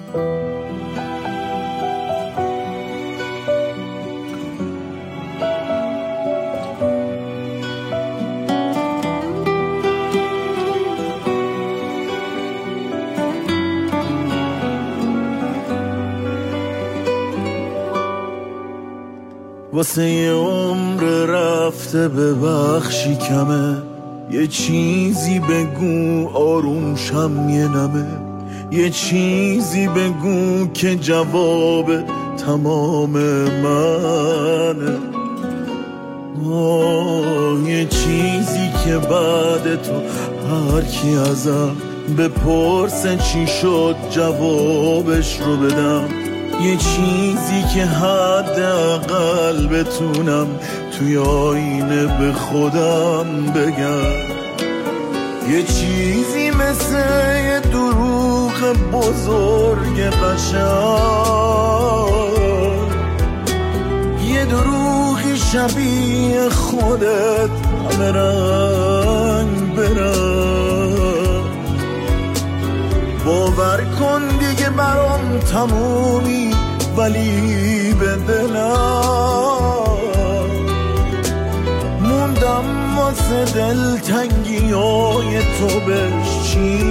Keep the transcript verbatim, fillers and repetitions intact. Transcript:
واسه یه عمر رفته ببخشی کمه، یه چیزی بگو آروم شم یه نمه، یه چیزی بگو که جواب تمام منه. آه یه چیزی که بعد تو هر کی ازم بپرسه چی شد جوابش رو بدم، یه چیزی که حداقل بتونم توی آینه به خودم بگم، یه چیزی مثل یه دروغ بزرگ قشنگ، یه دروغی شبیه خودت همه رنگ برنگ. باور کن دیگه برام تمومی ولی به دلم موندم واسه دلتنگی های تو بشینم.